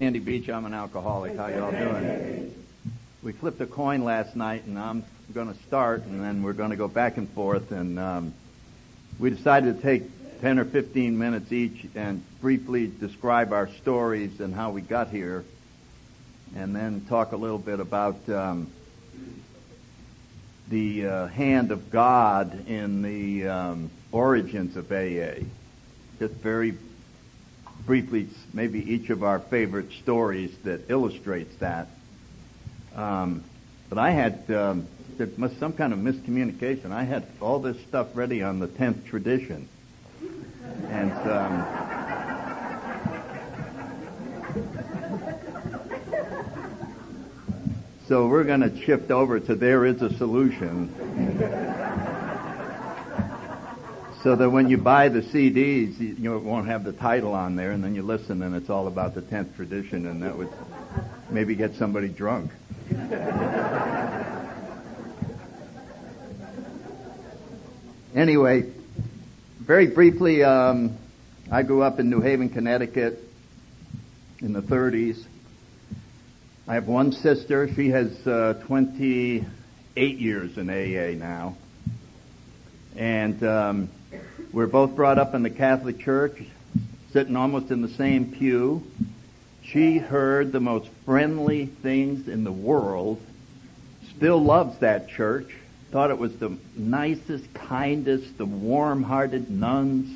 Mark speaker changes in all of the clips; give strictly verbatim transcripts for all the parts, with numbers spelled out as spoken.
Speaker 1: Andy Beach, I'm an alcoholic. How y'all doing? We flipped a coin last night, and I'm going to start, and then we're going to go back and forth. And um, we decided to take ten or fifteen minutes each and briefly describe our stories and how we got here, and then talk a little bit about um, the uh, hand of God in the um, origins of A A. Just very briefly, maybe each of our favorite stories that illustrates that. Um, but I had um, there was some kind of miscommunication. I had all this stuff ready on the tenth tradition, and um, so we're going to shift over to There Is a Solution. So that when you buy the C Ds, you, you won't have the title on there, and then you listen, and it's all about the tenth tradition, and that would maybe get somebody drunk. Anyway, very briefly, um, I grew up in New Haven, Connecticut in the thirties. I have one sister. She has uh, twenty-eight years in A A now. And um, we're both brought up in the Catholic Church, sitting almost in the same pew. She heard the most friendly things in the world, still loves that church, thought it was the nicest, kindest, the warm-hearted nuns.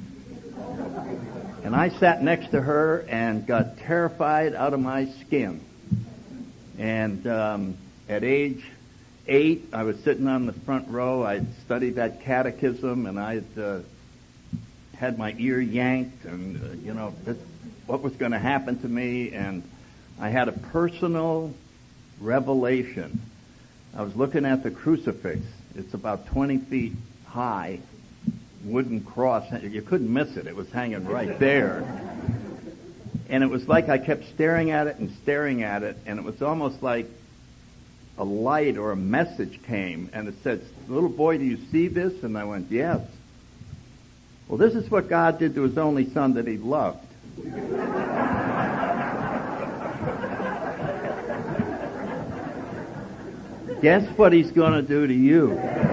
Speaker 1: And I sat next to her and got terrified out of my skin. And um, at age eight, I was sitting on the front row. I'd studied that catechism, and I'd uh, had my ear yanked, and, uh, you know, this, what was going to happen to me. And I had a personal revelation. I was looking at the crucifix. It's about twenty feet high, wooden cross. You couldn't miss it. It was hanging right there. And it was like I kept staring at it and staring at it, and it was almost like a light or a message came, and it said, "Little boy, do you see this?" And I went, "Yes." Well, this is what God did to His only Son that He loved. Guess what He's going to do to you?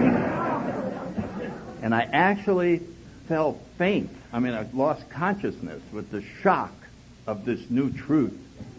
Speaker 1: And I actually felt faint. I mean, I lost consciousness with the shock of this new truth.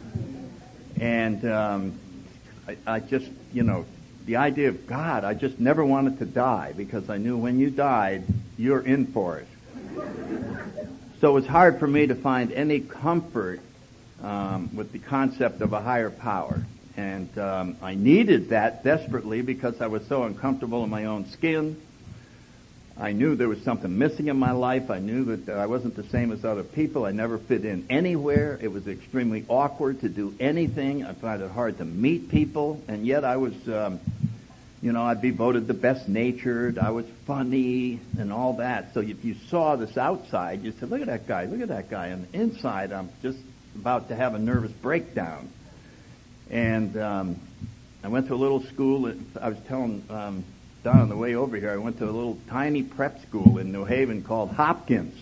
Speaker 1: And um I, I just, you know, the idea of God, I just never wanted to die, because I knew when you died, you're in for it. So it was hard for me to find any comfort um, with the concept of a higher power. And um, I needed that desperately because I was so uncomfortable in my own skin. I knew there was something missing in my life. I knew that I wasn't the same as other people. I never fit in anywhere. It was extremely awkward to do anything. I found it hard to meet people. And yet I was, um, you know, I'd be voted the best natured. I was funny and all that. So if you saw this outside, you said, "Look at that guy, look at that guy." And inside, I'm just about to have a nervous breakdown. And um, I went to a little school. I was telling Um, Down on the way over here, I went to a little tiny prep school in New Haven called Hopkins.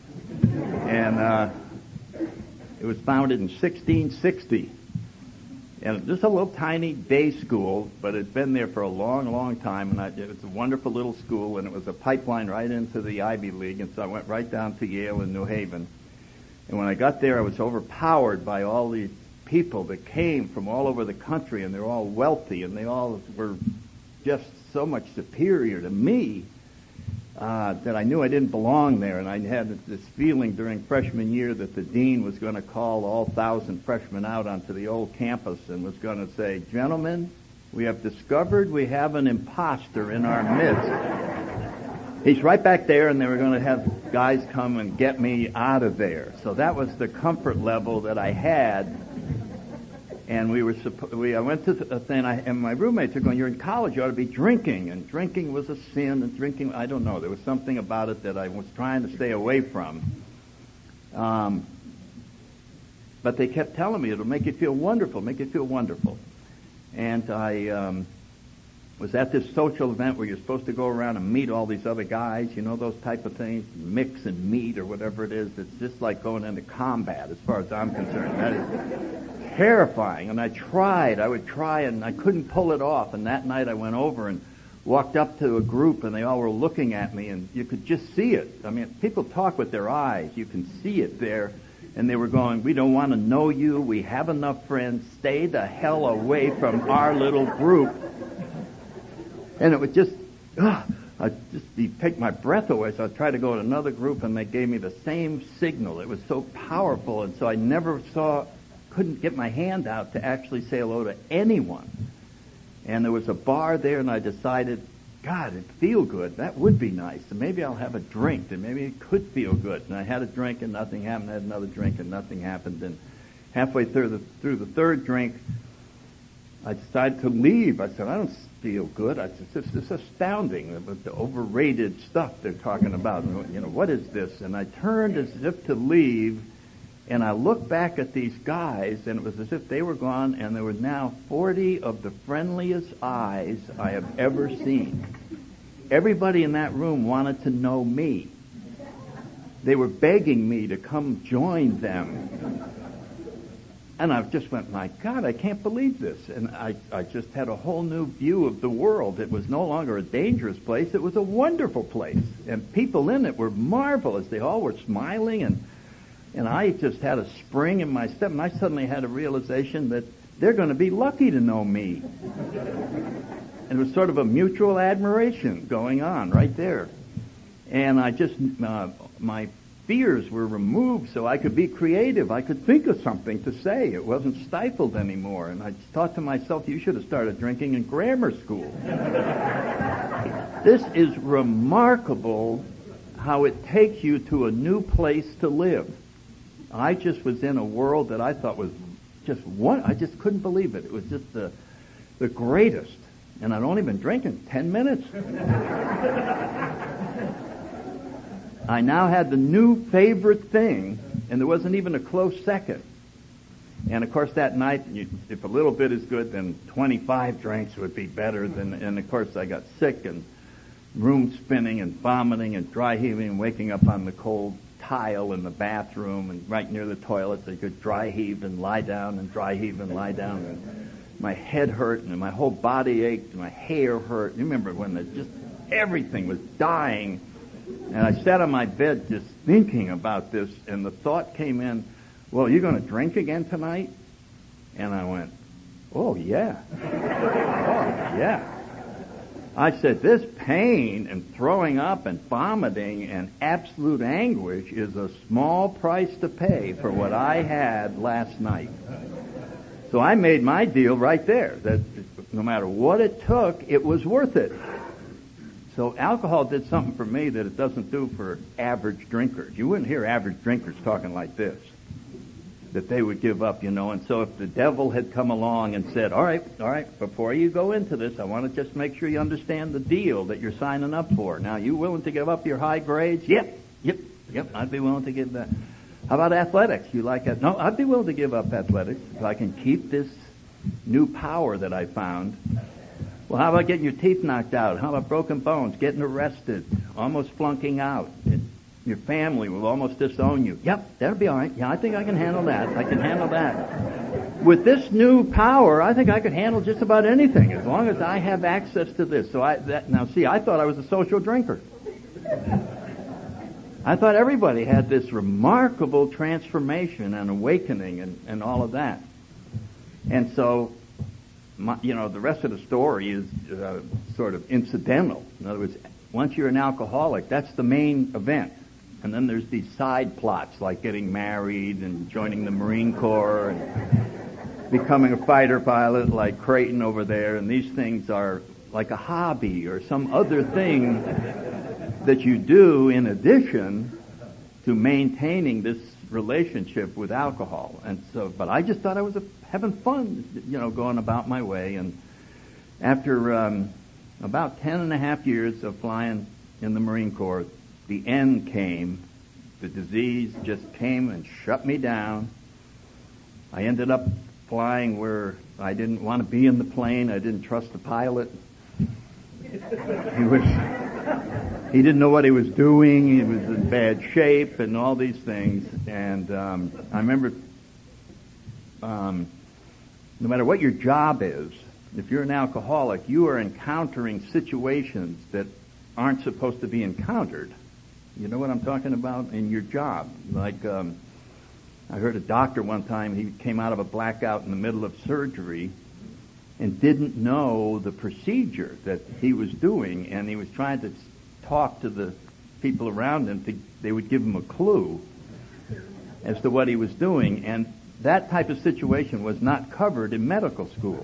Speaker 1: And uh, it was founded in sixteen sixty. And just a little tiny day school, but it's been there for a long, long time. And I, it was a wonderful little school, and it was a pipeline right into the Ivy League. And so I went right down to Yale in New Haven. And when I got there, I was overpowered by all these people that came from all over the country, and they're all wealthy, and they all were just so much superior to me uh, that I knew I didn't belong there. And I had this feeling during freshman year that the dean was going to call all thousand freshmen out onto the old campus and was going to say, "Gentlemen, we have discovered we have an imposter in our midst. He's right back there," and they were going to have guys come and get me out of there. So that was the comfort level that I had. And we were, we, I went to a thing, I, and my roommates are going, "You're in college, you ought to be drinking." And drinking was a sin, and drinking, I don't know, there was something about it that I was trying to stay away from. Um, but they kept telling me, "It'll make you feel wonderful, make you feel wonderful." And I, um, was at this social event where you're supposed to go around and meet all these other guys, you know, those type of things, mix and meet or whatever it is. It's just like going into combat as far as I'm concerned. That is terrifying. And I tried, I would try, and I couldn't pull it off. And that night I went over and walked up to a group, and they all were looking at me, and you could just see it. I mean, people talk with their eyes. You can see it there. And they were going, we don't want to know you. We have enough friends. Stay the hell away from our little group. And it would just, ugh, I'd just you'd take my breath away. So I'd try to go to another group, and they gave me the same signal. It was so powerful, and so I never saw, couldn't get my hand out to actually say hello to anyone. And there was a bar there, and I decided, God, it'd feel good. That would be nice. And maybe I'll have a drink, and maybe it could feel good. And I had a drink, and nothing happened. I had another drink, and nothing happened. And halfway through the through the third drink, I decided to leave. I said, I don't feel good. I said, this is astounding, the overrated stuff they're talking about. You know, what is this? And I turned as if to leave, and I looked back at these guys, and it was as if they were gone, and there were now forty of the friendliest eyes I have ever seen. Everybody in that room wanted to know me. They were begging me to come join them. And I just went, my God, I can't believe this. And I, I just had a whole new view of the world. It was no longer a dangerous place. It was a wonderful place. And people in it were marvelous. They all were smiling, and And I just had a spring in my step, and I suddenly had a realization that they're going to be lucky to know me. And it was sort of a mutual admiration going on right there. And I just, uh, my fears were removed so I could be creative. I could think of something to say. It wasn't stifled anymore. And I thought to myself, you should have started drinking in grammar school. This is remarkable how it takes you to a new place to live. I just was in a world that I thought was just one. I just couldn't believe it. It was just the the greatest. And I'd only been drinking ten minutes. I now had the new favorite thing, and there wasn't even a close second. And of course that night, you, if a little bit is good, then twenty-five drinks would be better. Than, and of course I got sick and room spinning and vomiting and dry heaving and waking up on the cold tile in the bathroom and right near the toilet, so you could dry heave and lie down and dry heave and lie down. And my head hurt and my whole body ached and my hair hurt. You remember when the, just everything was dying. And I sat on my bed just thinking about this, and the thought came in, well, you're going to drink again tonight? And I went, oh, yeah. Oh, yeah. I said, this pain and throwing up and vomiting and absolute anguish is a small price to pay for what I had last night. So I made my deal right there, that no matter what it took, it was worth it. So alcohol did something for me that it doesn't do for average drinkers. You wouldn't hear average drinkers talking like this, that they would give up, you know. And so if the devil had come along and said, all right, all right, before you go into this, I want to just make sure you understand the deal that you're signing up for. Now, you willing to give up your high grades? Yep, yep, yep, I'd be willing to give that. How about athletics? You like it? No, I'd be willing to give up athletics if I can keep this new power that I found. Well, how about getting your teeth knocked out? How about broken bones, getting arrested, almost flunking out? It, your family will almost disown you. Yep, that'll be all right. Yeah, I think I can handle that. I can handle that. With this new power, I think I could handle just about anything as long as I have access to this. So I that, now, see, I thought I was a social drinker. I thought everybody had this remarkable transformation and awakening and, and all of that. And so, my, you know, the rest of the story is uh, sort of incidental. In other words, once you're an alcoholic, that's the main event. And then there's these side plots like getting married and joining the Marine Corps and becoming a fighter pilot like Creighton over there. And these things are like a hobby or some other thing that you do in addition to maintaining this relationship with alcohol. And so, but I just thought I was a, having fun, you know, going about my way. And after um, about ten and a half years of flying in the Marine Corps, the end came. The disease just came and shut me down. I ended up flying where I didn't want to be in the plane. I didn't trust the pilot. He was, he didn't know what he was doing. He was in bad shape and all these things. And um, I remember, um, no matter what your job is, if you're an alcoholic, you are encountering situations that aren't supposed to be encountered. You know what I'm talking about? In your job. Like, um, I heard a doctor one time, he came out of a blackout in the middle of surgery and didn't know the procedure that he was doing, and he was trying to talk to the people around him to, they would give him a clue as to what he was doing, and that type of situation was not covered in medical school.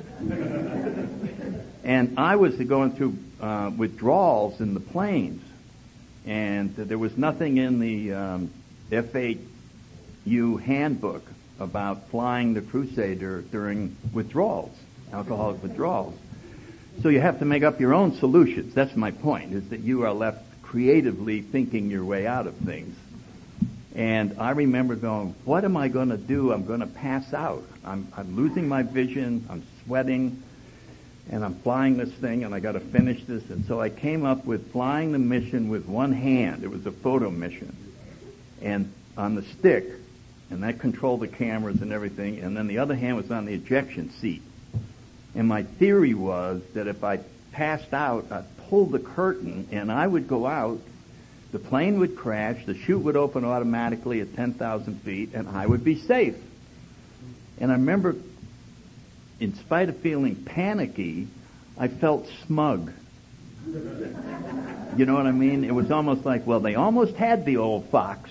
Speaker 1: And I was going through uh, withdrawals in the planes, and there was nothing in the um, F eight U handbook about flying the Crusader during withdrawals, alcoholic withdrawals. So you have to make up your own solutions. That's my point, is that you are left creatively thinking your way out of things. And I remember going, what am I going to do? I'm going to pass out. I'm, I'm losing my vision. I'm sweating. And I'm flying this thing, and I got to finish this. And so I came up with flying the mission with one hand. It was a photo mission. And on the stick, and that controlled the cameras and everything. And then the other hand was on the ejection seat. And my theory was that if I passed out, I'd pull the curtain, and I would go out. The plane would crash, the chute would open automatically at ten thousand feet, and I would be safe. And I remember, in spite of feeling panicky, I felt smug. You know what I mean? It was almost like, well, they almost had the old fox,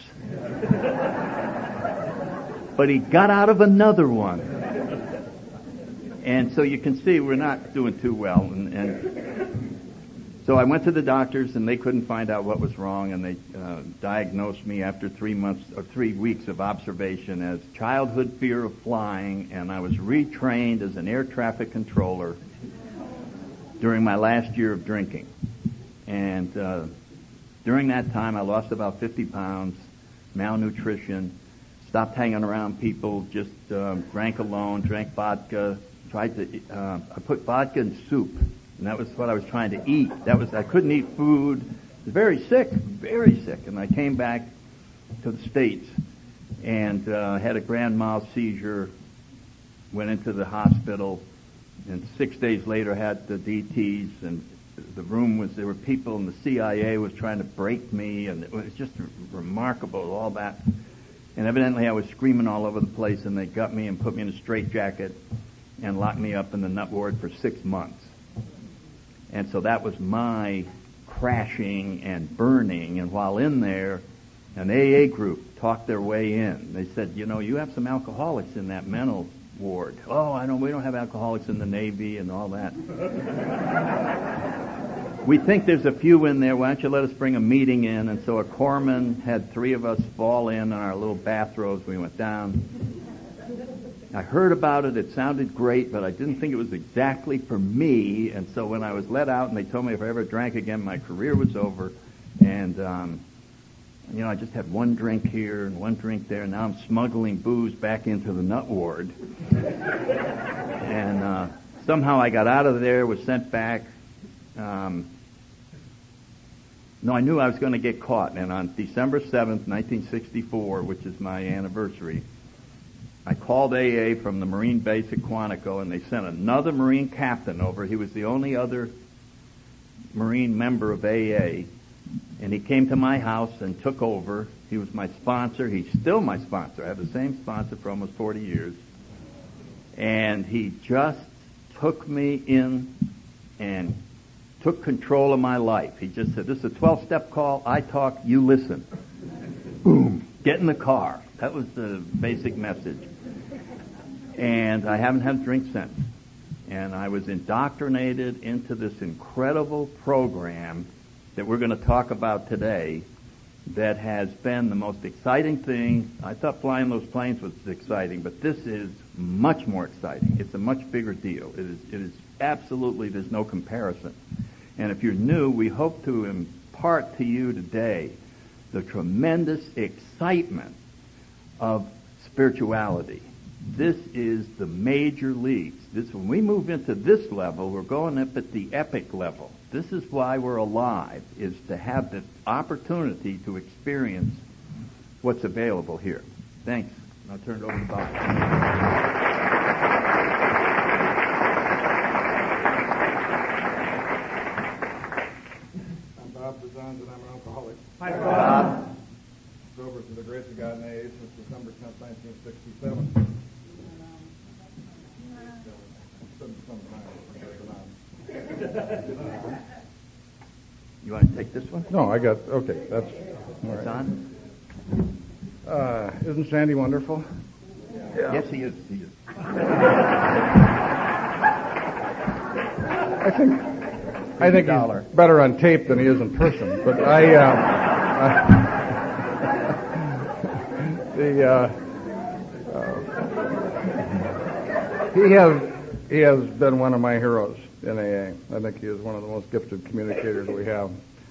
Speaker 1: but he got out of another one. And so you can see we're not doing too well. And, and So I went to the doctors, and they couldn't find out what was wrong, and they uh, diagnosed me after three months or three weeks of observation as childhood fear of flying, and I was retrained as an air traffic controller during my last year of drinking. And uh, during that time, I lost about fifty pounds, malnutrition, stopped hanging around people, just um, drank alone, drank vodka, tried to, uh, I put vodka in soup. And that was what I was trying to eat. That was, I couldn't eat food. I was very sick, very sick. And I came back to the States and uh, had a grand mal seizure, went into the hospital, and six days later had the D Ts, and the room was, there were people, and the C I A was trying to break me, and it was just remarkable, all that. And evidently I was screaming all over the place, and they got me and put me in a straitjacket and locked me up in the nut ward for six months. And so that was my crashing and burning. And while in there, an A A group talked their way in. They said, you know, you have some alcoholics in that mental ward. Oh, I don't, we don't have alcoholics in the Navy and all that. We think there's a few in there. Why don't you let us bring a meeting in? And so a corpsman had three of us fall in on our little bathrobes. We went down. I heard about it. It sounded great, but I didn't think it was exactly for me. And so when I was let out and they told me if I ever drank again, my career was over. And, um, you know, I just had one drink here and one drink there. And now I'm smuggling booze back into the nut ward. and uh, somehow I got out of there, was sent back. Um, no, I knew I was going to get caught. And on December seventh, nineteen sixty-four, which is my anniversary, I called A A from the Marine base at Quantico, and they sent another Marine captain over. He was the only other Marine member of A A, and he came to my house and took over. He was my sponsor. He's still my sponsor. I have the same sponsor for almost forty years. And he just took me in and took control of my life. He just said, this is a twelve-step call. I talk, you listen. Boom. Get in the car. That was the basic message. And I haven't had a drink since. And I was indoctrinated into this incredible program that we're going to talk about today that has been the most exciting thing. I thought flying those planes was exciting, but this is much more exciting. It's a much bigger deal. It is, it is absolutely, there's no comparison. And if you're new, we hope to impart to you today the tremendous excitement of spirituality. This is the major leagues. This, when we move into this level, we're going up at the epic level. This is why we're alive, is to have the opportunity to experience what's available here. Thanks. I'll turn it over to Bob.
Speaker 2: I'm Bob Bazans, and I'm an alcoholic.
Speaker 1: Hi, Bob.
Speaker 2: Sober to the grace of God and A A since December tenth, nineteen sixty-seven.
Speaker 1: You want to take this one?
Speaker 2: No, I got, okay, that's, all
Speaker 1: It's
Speaker 2: right.
Speaker 1: on?
Speaker 2: Uh, isn't Sandy wonderful?
Speaker 1: Yeah. Yes, he is. He is.
Speaker 2: I think, I think he's better on tape than he is in person, but I, uh, I the, uh, uh, he has, he has been one of my heroes in A A. I think he is one of the most gifted communicators we have.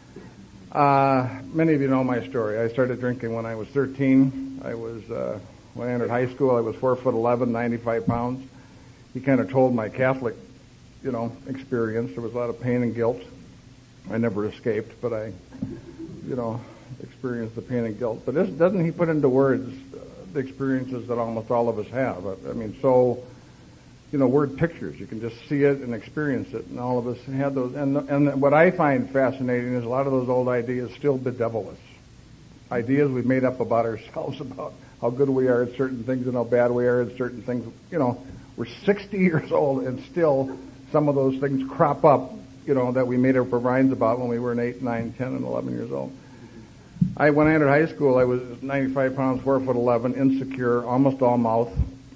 Speaker 2: Uh, many of you know my story. I started drinking when I was thirteen. I was, uh, when I entered high school, I was four foot eleven, ninety-five pounds. He kind of told my Catholic, you know, experience. There was a lot of pain and guilt. I never escaped, but I, you know, experienced the pain and guilt. But this, doesn't he put into words uh, the experiences that almost all of us have? I, I mean, so, you know, word pictures. You can just see it and experience it, and all of us had those. And and what I find fascinating is a lot of those old ideas still bedevil us. Ideas we've made up about ourselves, about how good we are at certain things and how bad we are at certain things. You know, we're sixty years old, and still some of those things crop up, you know, that we made up our minds about when we were eight, nine, ten, and eleven years old. I, when I entered high school, I was ninety-five pounds, four foot eleven, insecure, almost all mouth.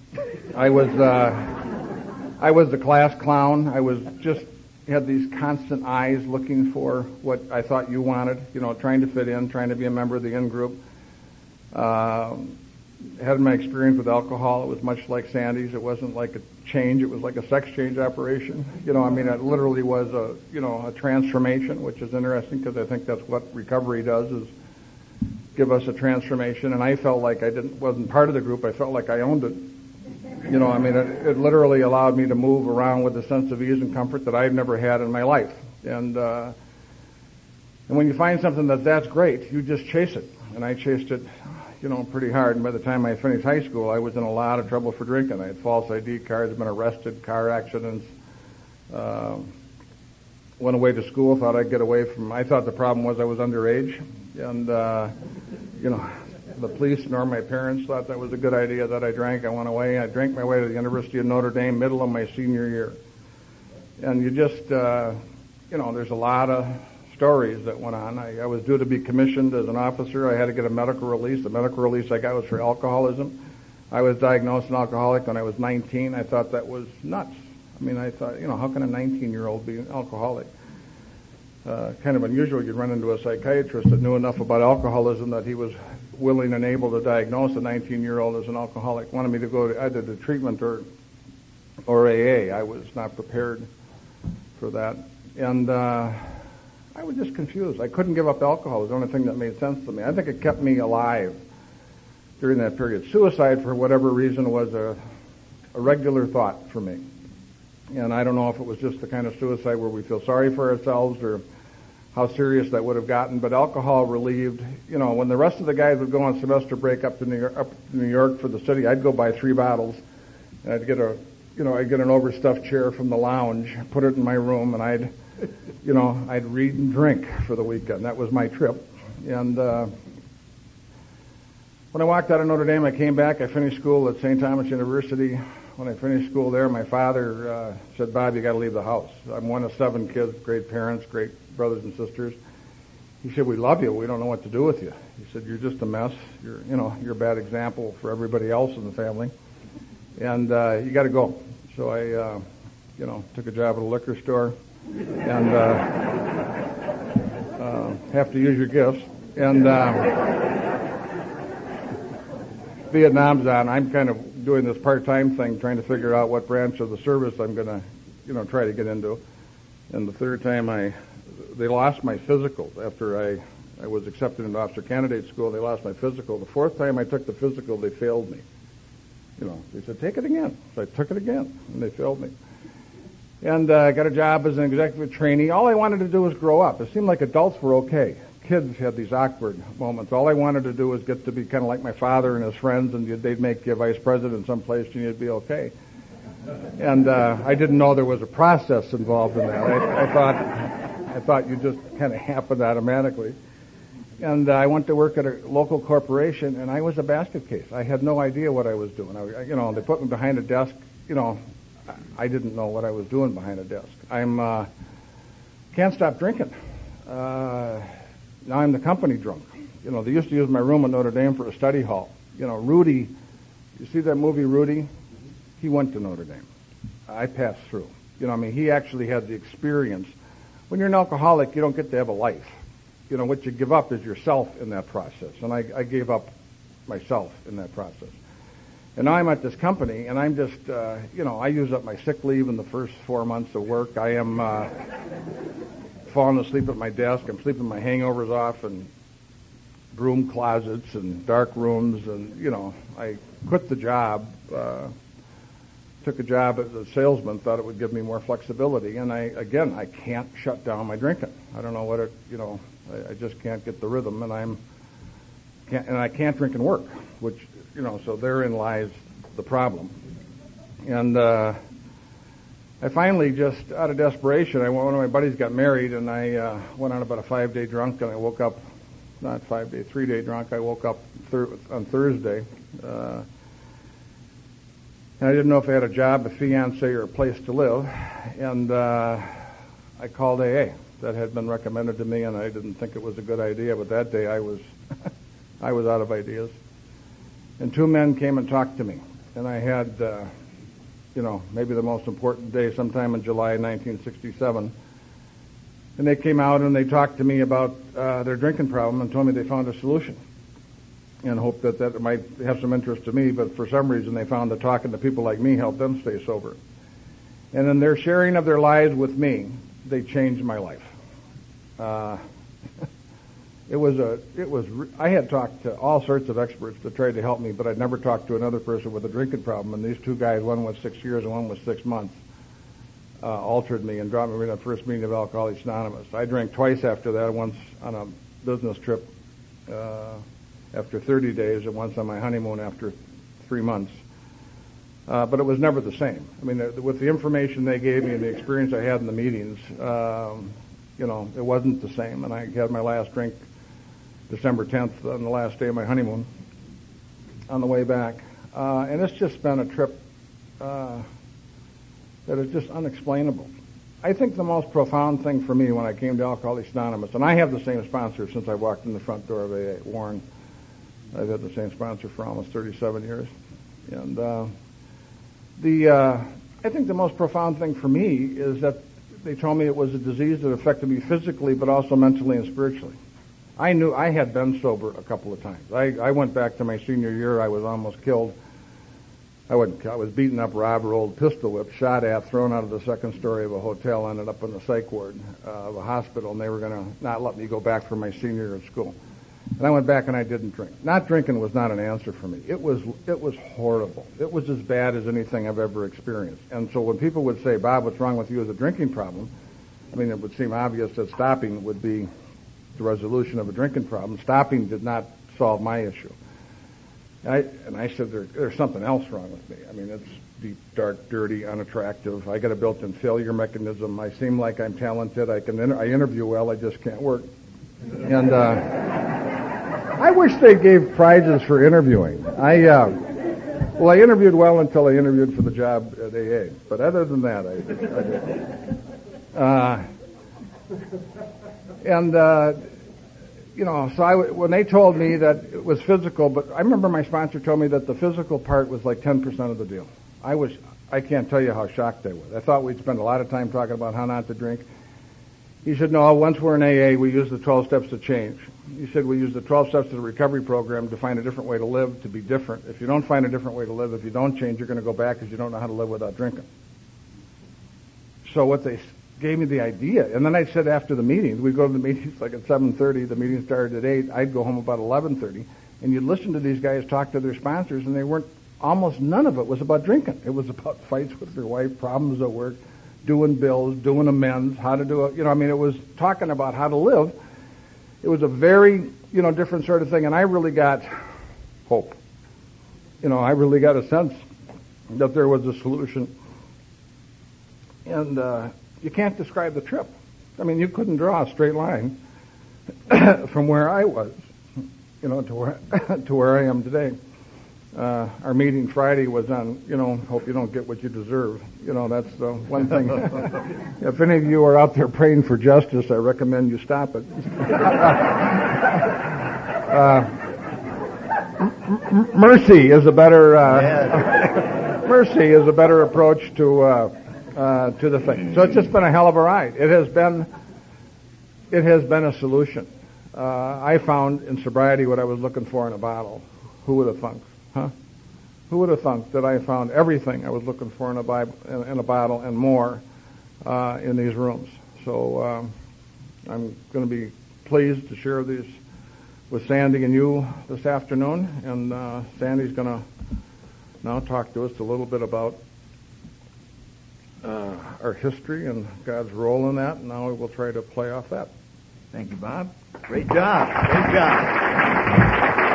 Speaker 2: I was, uh, I was the class clown. I was just, had these constant eyes looking for what I thought you wanted, you know, trying to fit in, trying to be a member of the in-group. Uh, had my experience with alcohol. It was much like Sandy's. It wasn't like a change. It was like a sex change operation. You know, I mean, it literally was a, you know, a transformation, which is interesting because I think that's what recovery does, is give us a transformation. And I felt like I didn't, wasn't part of the group. I felt like I owned it. You know, I mean, it, it literally allowed me to move around with a sense of ease and comfort that I've never had in my life. And, uh, and when you find something that that's great, you just chase it. And I chased it, you know, pretty hard. And by the time I finished high school, I was in a lot of trouble for drinking. I had false I D cards, been arrested, car accidents, uh, went away to school, thought I'd get away from, I thought the problem was I was underage. And, uh, you know, the police nor my parents thought that was a good idea that I drank. I went away. I drank my way to the University of Notre Dame, middle of my senior year. And you just, uh, you know, there's a lot of stories that went on. I, I was due to be commissioned as an officer. I had to get a medical release. The medical release I got was for alcoholism. I was diagnosed an alcoholic when I was nineteen. I thought that was nuts. I mean, I thought, you know, how can a nineteen-year-old be an alcoholic? Uh, kind of unusual. You'd run into a psychiatrist that knew enough about alcoholism that he was willing and able to diagnose a nineteen-year-old as an alcoholic. Wanted me to go to either to treatment or or A A. I was not prepared for that. And uh, I was just confused. I couldn't give up alcohol. It was the only thing that made sense to me. I think it kept me alive during that period. Suicide, for whatever reason, was a, a regular thought for me. And I don't know if it was just the kind of suicide where we feel sorry for ourselves or how serious that would have gotten, but alcohol relieved, you know, when the rest of the guys would go on semester break up to New York, up to New York for the city, I'd go buy three bottles, and I'd get a, you know, I'd get an overstuffed chair from the lounge, put it in my room, and I'd, you know, I'd read and drink for the weekend. That was my trip. And uh, when I walked out of Notre Dame, I came back. I finished school at Saint Thomas University. When I finished school there, my father uh, said, "Bob, you got to leave the house. I'm one of seven kids, great parents, great brothers and sisters." He said, "We love you. We don't know what to do with you." He said, "You're just a mess. You're, you know, you're a bad example for everybody else in the family, and uh, you got to go." So I, uh, you know, took a job at a liquor store, and uh, uh, have to use your gifts. And uh, Vietnam's on. I'm kind of doing this part-time thing, trying to figure out what branch of the service I'm going to, you know, try to get into. And the third time I, they lost my physical after I, I was accepted into officer candidate school. They lost my physical. The fourth time I took the physical, they failed me. You know, they said, take it again. So I took it again, and they failed me. And I uh, got a job as an executive trainee. All I wanted to do was grow up. It seemed like adults were okay. Kids had these awkward moments. All I wanted to do was get to be kind of like my father and his friends, and they'd make you vice president someplace, and you'd be okay. And uh, I didn't know there was a process involved in that. I, I thought I thought you just kind of happened automatically. And uh, I went to work at a local corporation, and I was a basket case. I had no idea what I was doing. I, you know, they put me behind a desk. You know, I didn't know what I was doing behind a desk. I'm uh, can't stop drinking. Uh, now I'm the company drunk. You know, they used to use my room at Notre Dame for a study hall. You know, Rudy, you see that movie Rudy? He went to Notre Dame. I passed through. You know, I mean, he actually had the experience. When you're an alcoholic, you don't get to have a life. You know, what you give up is yourself in that process. And I, I gave up myself in that process. And now I'm at this company, and I'm just, uh, you know, I use up my sick leave in the first four months of work. I am uh, falling asleep at my desk. I'm sleeping my hangovers off in broom closets and dark rooms. And, you know, I quit the job, uh, took a job as a salesman, thought it would give me more flexibility. And I, again, I can't shut down my drinking. I don't know what it, you know, I, I just can't get the rhythm, and I'm, can't, and I can't drink and work, which, you know, so therein lies the problem. And uh, I finally, just out of desperation, I one of my buddies got married, and I uh, went on about a five-day drunk, and I woke up, not five-day, three-day drunk. I woke up thir- on Thursday, uh, and I didn't know if I had a job, a fiance, or a place to live, and uh, I called A A. That had been recommended to me, and I didn't think it was a good idea, but that day I was, I was out of ideas. And two men came and talked to me, and I had, uh, you know, maybe the most important day sometime in July nineteen sixty-seven. And they came out and they talked to me about uh, their drinking problem and told me they found a solution, and hoped that that might have some interest to me, but for some reason they found that talking to people like me helped them stay sober. And in their sharing of their lives with me, they changed my life. Uh, It was a, it was, I had talked to all sorts of experts that tried to help me, but I'd never talked to another person with a drinking problem. And these two guys, one was six years and one was six months, uh, altered me and dropped me in the first meeting of Alcoholics Anonymous. I drank twice after that, once on a business trip uh, after thirty days and once on my honeymoon after three months. Uh, but it was never the same. I mean, with the information they gave me and the experience I had in the meetings, um, you know, it wasn't the same. And I had my last drink December tenth, on the last day of my honeymoon, on the way back. Uh, and it's just been a trip uh, that is just unexplainable. I think the most profound thing for me when I came to Alcoholics Anonymous, and I have the same sponsor since I walked in the front door of A A, Warren. I've had the same sponsor for almost thirty-seven years. And uh, the uh, I think the most profound thing for me is that they told me it was a disease that affected me physically, but also mentally and spiritually. I knew I had been sober a couple of times. I, I went back to my senior year. I was almost killed. I, wouldn't, I was beaten up, robbed, rolled, pistol whipped, shot at, thrown out of the second story of a hotel, ended up in the psych ward uh, of a hospital, and they were going to not let me go back for my senior year of school. And I went back and I didn't drink. Not drinking was not an answer for me. It was it was horrible. It was as bad as anything I've ever experienced. And so when people would say, Bob, what's wrong with you as a drinking problem? I mean, it would seem obvious that stopping would be the resolution of a drinking problem. Stopping did not solve my issue. And I, and I said, there, there's something else wrong with me. I mean, it's deep, dark, dirty, unattractive. I got a built-in failure mechanism. I seem like I'm talented. I can, inter- I interview well. I just can't work. And uh, I wish they gave prizes for interviewing. I, uh, well, I interviewed well until I interviewed for the job at A A. But other than that, I, I did. Uh, And, uh, you know, so I, when they told me that it was physical, but I remember my sponsor told me that the physical part was like ten percent of the deal. I was, I can't tell you how shocked I was. I thought we'd spend a lot of time talking about how not to drink. He said, no, once we're in A A, we use the twelve steps to change. He said, we use the twelve steps to the recovery program to find a different way to live, to be different. If you don't find a different way to live, if you don't change, you're going to go back because you don't know how to live without drinking. So what they gave me the idea. And then I said after the meetings, we'd go to the meetings like at seven thirty, the meeting started at eight, I'd go home about eleven thirty, and you'd listen to these guys talk to their sponsors, and they weren't almost none of it was about drinking. It was about fights with your wife, problems at work, doing bills, doing amends, how to do it. You know, I mean, it was talking about how to live. It was a very, you know, different sort of thing. And I really got hope. You know, I really got a sense that there was a solution. And uh, you can't describe the trip. I mean, you couldn't draw a straight line from where I was, you know, to where to where I am today. Uh, our meeting Friday was on, you know, hope you don't get what you deserve. You know, that's the one thing. If any of you are out there praying for justice, I recommend you stop it. uh, m- mercy is a better uh, yeah. mercy is a better approach to uh, uh, to the thing. So it's just been a hell of a ride. It has been it has been a solution. Uh, I found in sobriety what I was looking for in a bottle. Who would have thunk? Huh? Who would have thunk that I found everything I was looking for in a, Bible, in, in a bottle and more uh, in these rooms? So um, I'm going to be pleased to share these with Sandy and you this afternoon. And uh, Sandy's going to now talk to us a little bit about uh, our history and God's role in that. And now we will try to play off that.
Speaker 1: Thank you, Bob. Great job. Great job.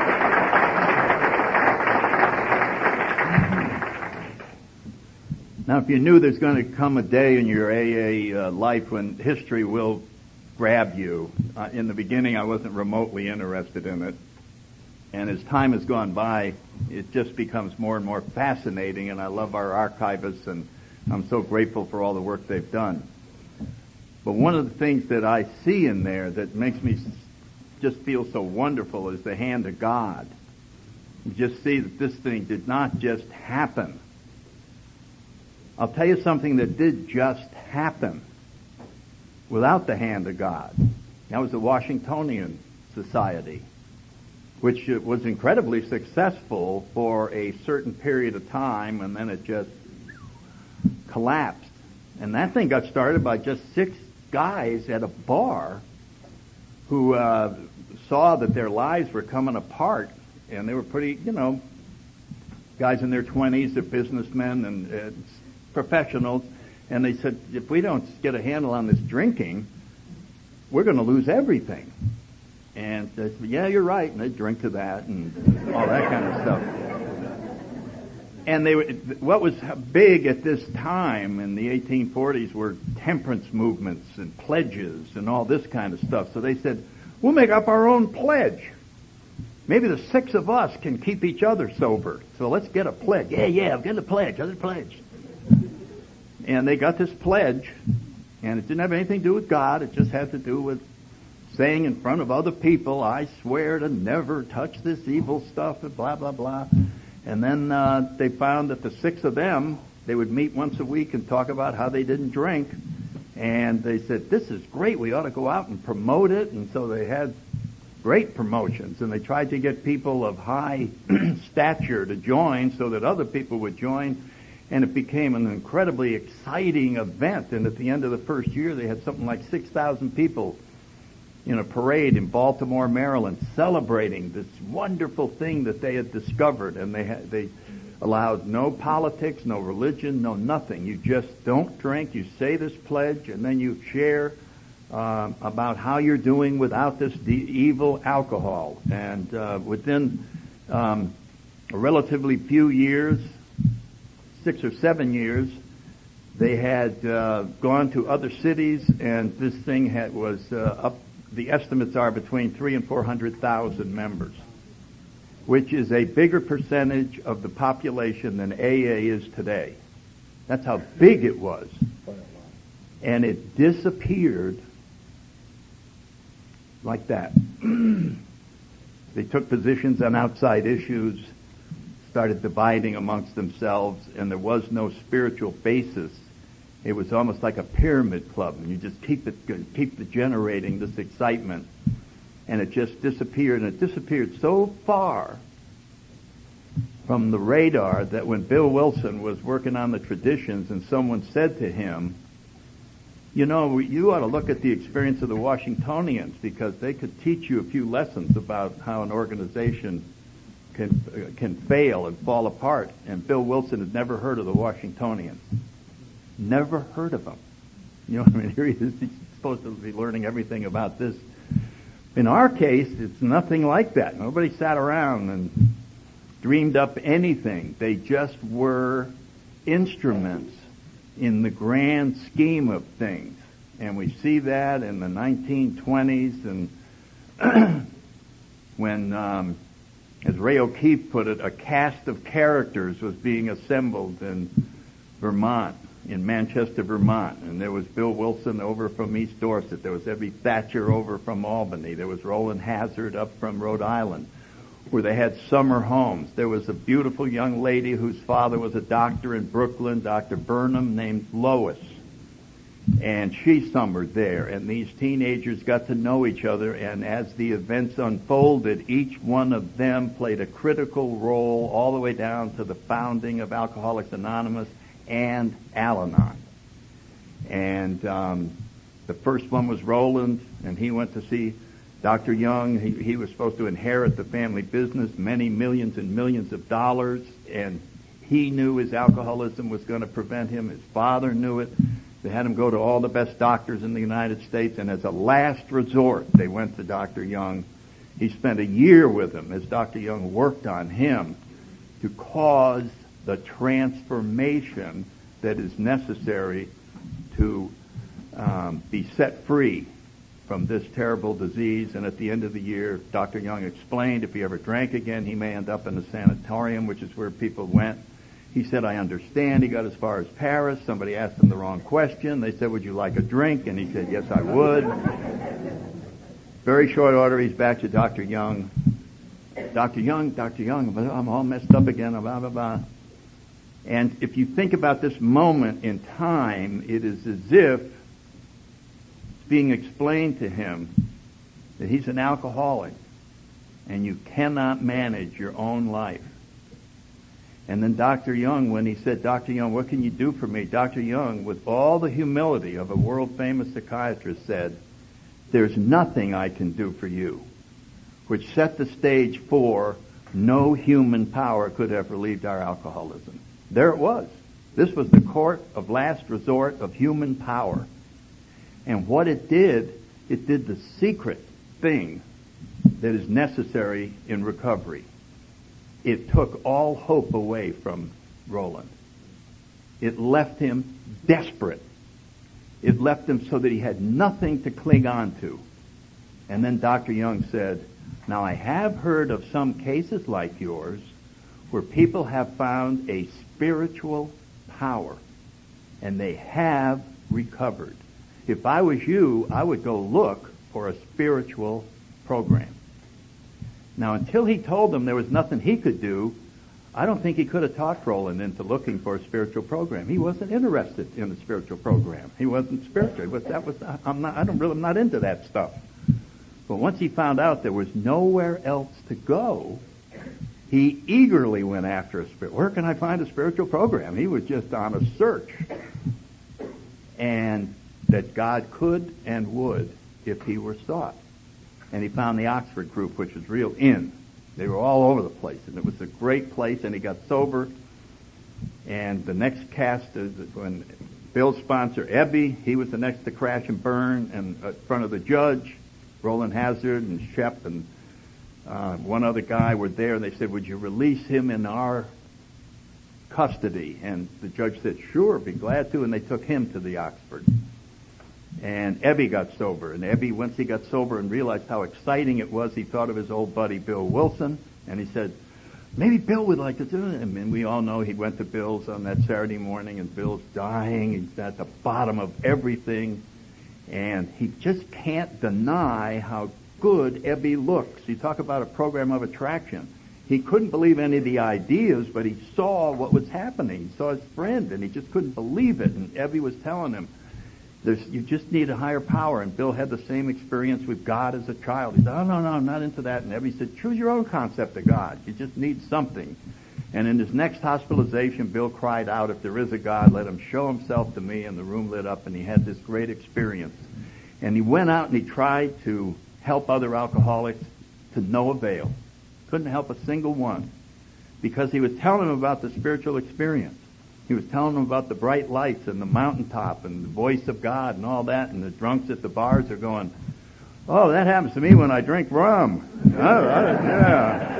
Speaker 1: Now, if you knew there's going to come a day in your A A uh, life when history will grab you, uh, in the beginning I wasn't remotely interested in it. And as time has gone by, it just becomes more and more fascinating, and I love our archivists, and I'm so grateful for all the work they've done. But one of the things that I see in there that makes me just feel so wonderful is the hand of God. You just see that this thing did not just happen. I'll tell you something that did just happen without the hand of God. That was the Washingtonian Society, which was incredibly successful for a certain period of time, and then it just collapsed. And that thing got started by just six guys at a bar who uh, saw that their lives were coming apart, and they were pretty, you know, guys in their twenties, they're businessmen and uh, professionals, and they said, if we don't get a handle on this drinking, we're going to lose everything. And they said, yeah, you're right, and they drink to that and all that kind of stuff. And they were, what was big at this time in the eighteen forties were temperance movements and pledges and all this kind of stuff. So they said, we'll make up our own pledge. Maybe the six of us can keep each other sober. So let's get a pledge. Yeah, yeah, get a pledge, get a pledge. And they got this pledge, and it didn't have anything to do with God. It just had to do with saying in front of other people, I swear to never touch this evil stuff, and blah, blah, blah. And then uh, they found that the six of them, they would meet once a week and talk about how they didn't drink. And they said, this is great. We ought to go out and promote it. And so they had great promotions, and they tried to get people of high stature to join so that other people would join. And it became an incredibly exciting event. And at the end of the first year, they had something like six thousand people in a parade in Baltimore, Maryland, celebrating this wonderful thing that they had discovered. And they had, they allowed no politics, no religion, no nothing. You just don't drink. You say this pledge, and then you share uh, about how you're doing without this de- evil alcohol. And uh, within um, a relatively few years, six or seven years, they had uh, gone to other cities, and this thing had was uh, up. The estimates are between three and four hundred thousand members, which is a bigger percentage of the population than A A is today. That's how big it was, and it disappeared like that. They took positions on outside issues, started dividing amongst themselves, and there was no spiritual basis. It was almost like a pyramid club, and you just keep it, keep the generating this excitement, and it just disappeared, and it disappeared so far from the radar that when Bill Wilson was working on the traditions, and someone said to him, you know, you ought to look at the experience of the Washingtonians, because they could teach you a few lessons about how an organization can uh, can fail and fall apart. And Bill Wilson had never heard of the Washingtonians. Never heard of them. You know what I mean? Here he is, he's supposed to be learning everything about this. In our case, it's nothing like that. Nobody sat around and dreamed up anything. They just were instruments in the grand scheme of things. And we see that in the nineteen twenties and when, um, as Ray O'Keefe put it, a cast of characters was being assembled in Vermont, in Manchester, Vermont. And there was Bill Wilson over from East Dorset. There was Ebby Thatcher over from Albany. There was Roland Hazard up from Rhode Island, where they had summer homes. There was a beautiful young lady whose father was a doctor in Brooklyn, Doctor Burnham, named Lois. And she summered there. And these teenagers got to know each other. And as the events unfolded, each one of them played a critical role all the way down to the founding of Alcoholics Anonymous and Al-Anon. And um, the first one was Roland, and he went to see Doctor Young. He, he was supposed to inherit the family business, many millions and millions of dollars, and he knew his alcoholism was going to prevent him. His father knew it. They had him go to all the best doctors in the United States, and as a last resort, they went to Doctor Young. He spent a year with him as Doctor Young worked on him to cause the transformation that is necessary to um, be set free from this terrible disease. And at the end of the year, Doctor Young explained if he ever drank again, he may end up in a sanatorium, which is where people went. He said, I understand. He got as far as Paris. Somebody asked him the wrong question. They said, would you like a drink? And he said, yes, I would. Very short order, he's back to Doctor Young. Doctor Young, Doctor Young, I'm all messed up again, blah, blah, blah. And if you think about this moment in time, it is as if it's being explained to him that he's an alcoholic and you cannot manage your own life. And then Doctor Young, when he said, Doctor Young, what can you do for me? Doctor Young, with all the humility of a world-famous psychiatrist, said, there's nothing I can do for you, which set the stage for no human power could have relieved our alcoholism. There it was. This was the court of last resort of human power. And what it did, it did the secret thing that is necessary in recovery. It took all hope away from Roland. It left him desperate. It left him so that he had nothing to cling on to. And then Doctor Young said, now I have heard of some cases like yours where people have found a spiritual power and they have recovered. If I was you, I would go look for a spiritual program. Now, until he told them there was nothing he could do, I don't think he could have talked Roland into looking for a spiritual program. He wasn't interested in a spiritual program. He wasn't spiritual. But that was I'm not. I don't really. I'm not into that stuff. But once he found out there was nowhere else to go, he eagerly went after a spirit. Where can I find a spiritual program? He was just on a search, and that God could and would if he were sought. And he found the Oxford group, which was real in. They were all over the place, and it was a great place, and he got sober. And the next cast is when Bill's sponsor, Ebby, he was the next to crash and burn and in front of the judge. Roland Hazard and Shep and uh, one other guy were there, and they said, would you release him in our custody? And the judge said, sure, be glad to, and they took him to the Oxford. And Ebby got sober. And Ebby, once he got sober and realized how exciting it was, he thought of his old buddy Bill Wilson. And he said, maybe Bill would like to do it. And we all know he went to Bill's on that Saturday morning, and Bill's dying. He's at the bottom of everything. And he just can't deny how good Ebby looks. You talk about a program of attraction. He couldn't believe any of the ideas, but he saw what was happening. He saw his friend, and he just couldn't believe it. And Ebby was telling him, There's, you just need a higher power. And Bill had the same experience with God as a child. He said, oh, no, no, I'm not into that. And Ebby said, choose your own concept of God. You just need something. And in his next hospitalization, Bill cried out, if there is a God, let him show himself to me. And the room lit up, and he had this great experience. And he went out and he tried to help other alcoholics, to no avail. Couldn't help a single one. Because he was telling them about the spiritual experience. He was telling them about the bright lights and the mountaintop and the voice of God and all that, and the drunks at the bars are going, oh, that happens to me when I drink rum. Oh, yeah.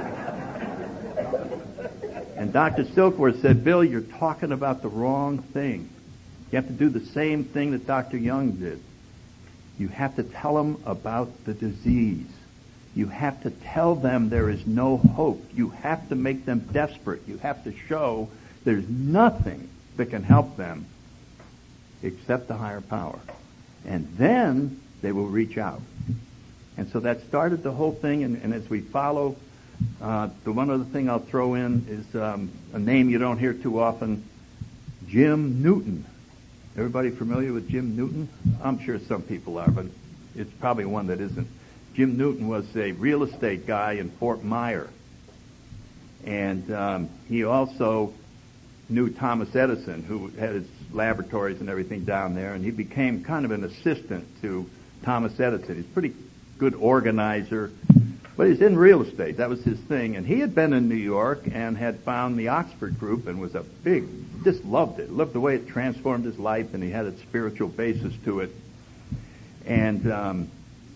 Speaker 1: And Doctor Silkworth said, Bill, you're talking about the wrong thing. You have to do the same thing that Doctor Young did. You have to tell them about the disease. You have to tell them there is no hope. You have to make them desperate. You have to show there's nothing that can help them except the higher power. And then they will reach out. And so that started the whole thing, and, and as we follow, uh, the one other thing I'll throw in is um, a name you don't hear too often, Jim Newton. Everybody familiar with Jim Newton? I'm sure some people are, but it's probably one that isn't. Jim Newton was a real estate guy in Fort Myer. And um, he also knew Thomas Edison, who had his laboratories and everything down there, and he became kind of an assistant to Thomas Edison. He's a pretty good organizer, but he's in real estate. That was his thing. And he had been in New York and had found the Oxford Group and was a big, just loved it, loved the way it transformed his life, and he had a spiritual basis to it. And, um,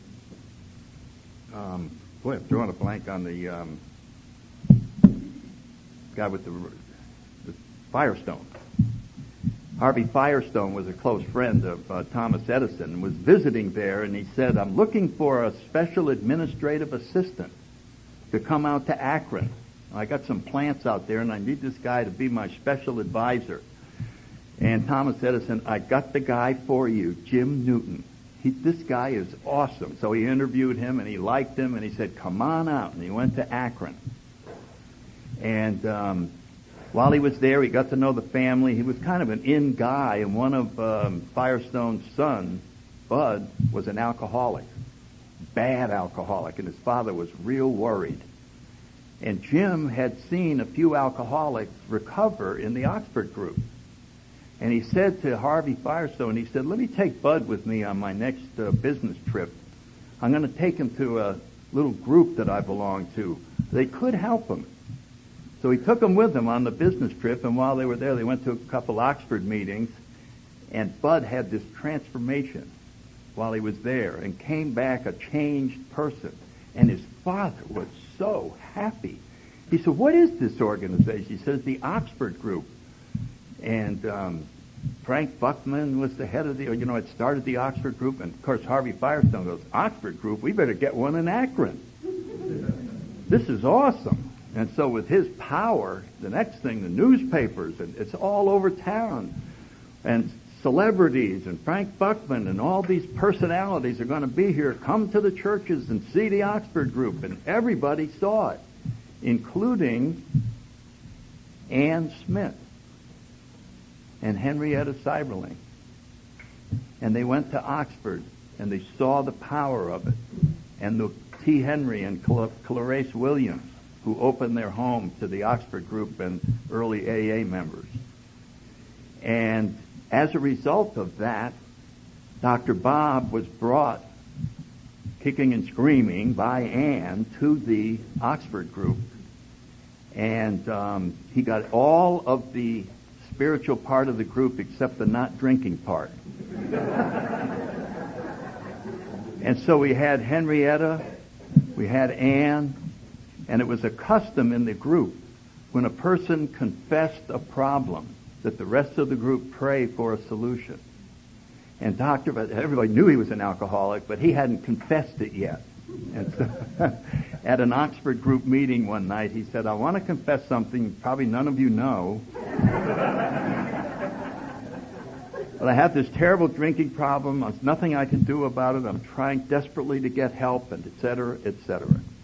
Speaker 1: um, boy, I'm drawing a blank on the um, guy with the, the Firestone. Harvey Firestone was a close friend of uh, Thomas Edison and was visiting there, and he said, I'm looking for a special administrative assistant to come out to Akron. I got some plants out there, and I need this guy to be my special advisor. And Thomas Edison, I got the guy for you, Jim Newton. He, this guy is awesome. So he interviewed him, and he liked him, and he said, come on out. And he went to Akron. And um, while he was there, he got to know the family. He was kind of an in guy, and one of um, Firestone's sons, Bud, was an alcoholic, bad alcoholic, and his father was real worried. And Jim had seen a few alcoholics recover in the Oxford Group. And he said to Harvey Firestone, he said, let me take Bud with me on my next uh, business trip. I'm going to take him to a little group that I belong to. They could help him. So he took him with him on the business trip, and while they were there, they went to a couple Oxford meetings, and Bud had this transformation while he was there and came back a changed person. And his father was so happy. He said, what is this organization? He says, the Oxford Group. And um, Frank Buckman was the head of the, you know, it started the Oxford Group. And, of course, Harvey Firestone goes, Oxford Group? We better get one in Akron. This is awesome. And so with his power, the next thing, the newspapers, and it's all over town. And celebrities and Frank Buckman and all these personalities are going to be here. Come to the churches and see the Oxford Group. And everybody saw it, including Ann Smith and Henrietta Seiberling. And they went to Oxford, and they saw the power of it. And the T. Henry and Clarice Williams, who opened their home to the Oxford Group and early A A members. And as a result of that, Doctor Bob was brought, kicking and screaming, by Ann to the Oxford Group. And um, he got all of the spiritual part of the group except the not drinking part. And so we had Henrietta, we had Ann, and it was a custom in the group when a person confessed a problem that the rest of the group pray for a solution. And Doctor, everybody knew he was an alcoholic, but he hadn't confessed it yet. And so at an Oxford Group meeting one night, he said, I want to confess something probably none of you know. But I have this terrible drinking problem. There's nothing I can do about it. I'm trying desperately to get help, and et cetera, et cetera.